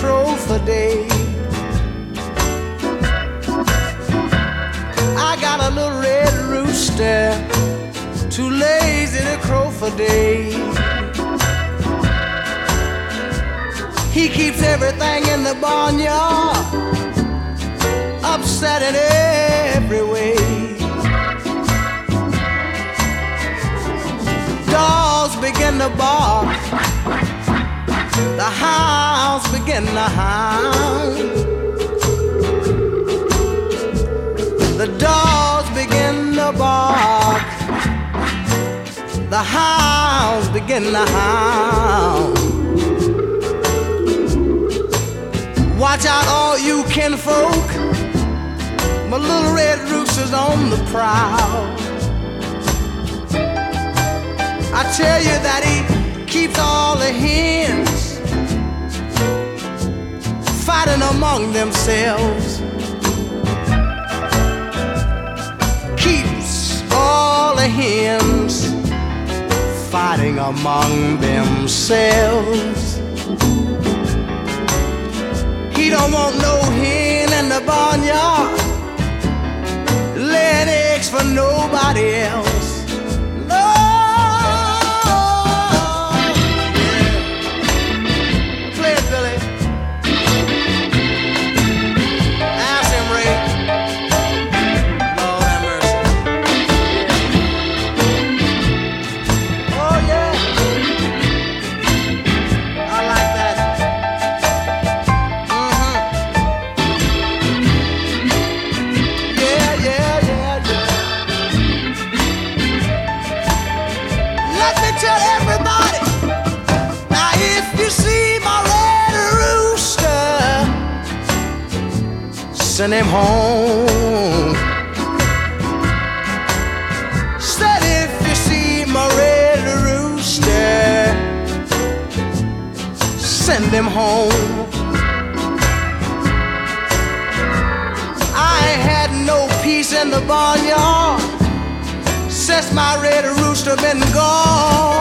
crow for day. I got a little red rooster, too lazy to crow for day. He keeps everything in the barnyard upset in every way. Dogs begin to bark, the hounds begin to hound. The dogs begin to bark, the hounds begin to hound. Watch out, all you kinfolk, my little red rooster's on the prowl. I tell you that he keeps all the hens fighting among themselves. Keeps all the hens fighting among themselves. He don't want no hen in the barnyard laying eggs for nobody else. No. Play it, Billy. Ask him, Ray. Lord have mercy. Oh, yeah. I like that. Tell everybody, now if you see my red rooster, send him home. Said if you see my red rooster, send him home. I ain't had no peace in the barnyard since my red rooster been gone.